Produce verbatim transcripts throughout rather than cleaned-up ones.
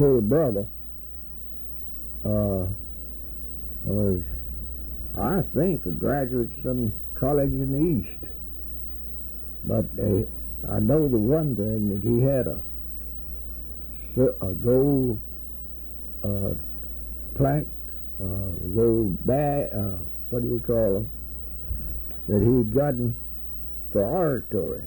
full brother uh, was, I think, a graduate of some college in the East. But uh, I know the one thing, that he had a, a gold uh, plaque, uh, gold bag, uh, what do you call them, that he'd gotten for oratory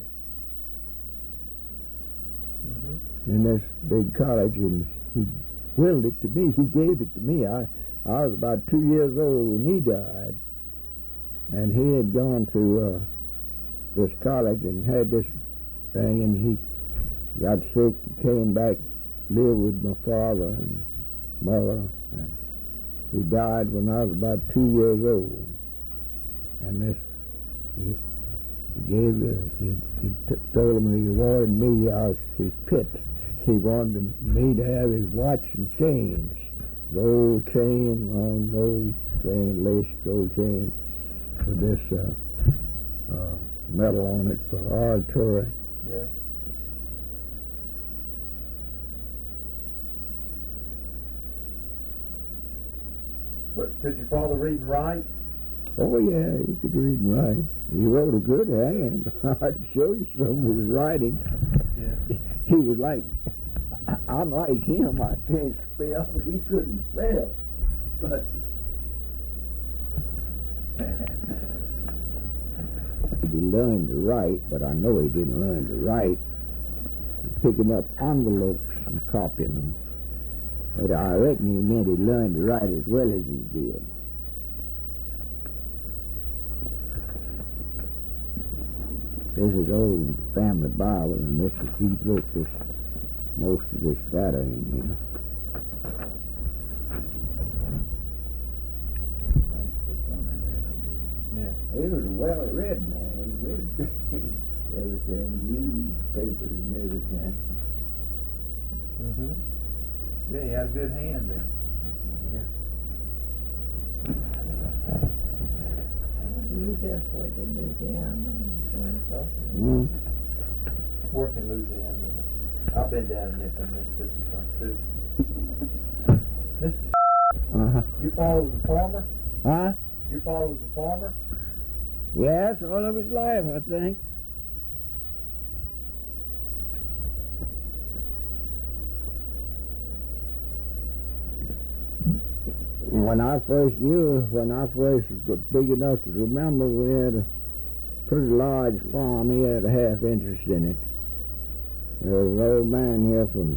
Mm-hmm. in this big college, and he willed it to me. He gave it to me. I, I was about two years old when he died, and he had gone to uh, this college and had this thing, and he got sick and came back, lived with my father and mother, and he died when I was about two years old. And this, he, he gave, uh, he, he t- told him he wanted me, I was his pit. He wanted me to have his watch and chains, gold chain, long gold chain, lace gold chain, with this uh, uh, medal on it for oratory. Yeah. But could your father read and write? Oh yeah, he could read and write. He wrote a good hand. I can show you some of his writing. Yeah. He was like, I'm like him. I can't spell. He couldn't spell. But he learned to write, but I know he didn't learn to write. Picking up envelopes and copying them. But I reckon he meant he learned to write as well as he did. This is old family Bible, and this is, he wrote this, most of this data in here. Yeah. He was a well-read man. He read everything, newspapers and everything. Mm-hmm. Yeah, he had a good hand there. Yeah. You just work in Louisiana and join across the Mm. Work in Louisiana. I've been down in Memphis, Mississippi some too. Mister Uh-huh. Your father was a farmer? Huh? Your father was a farmer? Yes, all of his life, I think. When I first knew, when I first was big enough to remember, we had a pretty large farm. He had a half interest in it. There was an old man here from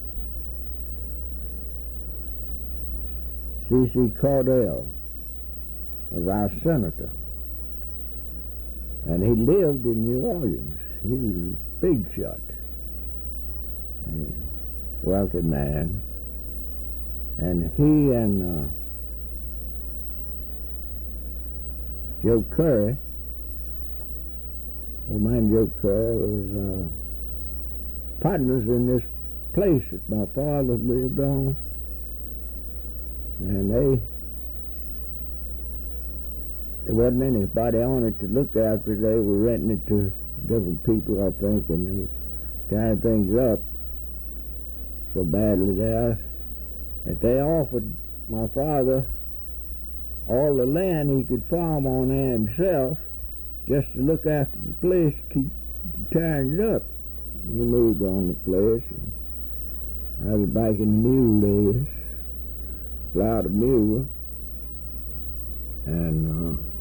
C C Cordell, was our senator. And he lived in New Orleans. He was a big shot. A wealthy man. And he and uh, Joe Curry, old man Joe Curry, was uh, partners in this place that my father lived on. And they, there wasn't anybody on it to look after. They were renting it to different people, I think, and they were tying things up so badly there that they offered my father all the land he could farm on there himself, just to look after the place, keep tearing it up. He moved on the place, and I was back in the mule days, plowed a mule, and uh,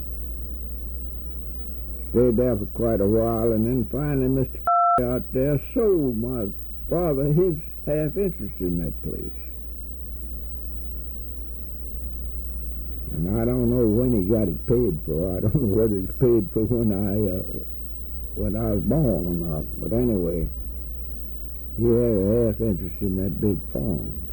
stayed there for quite a while, and then finally Mister out there sold my father his half interest in that place. And I don't know when he got it paid for. I don't know whether it's paid for when I uh, when I was born or not. But anyway, he had a half interest in that big farm.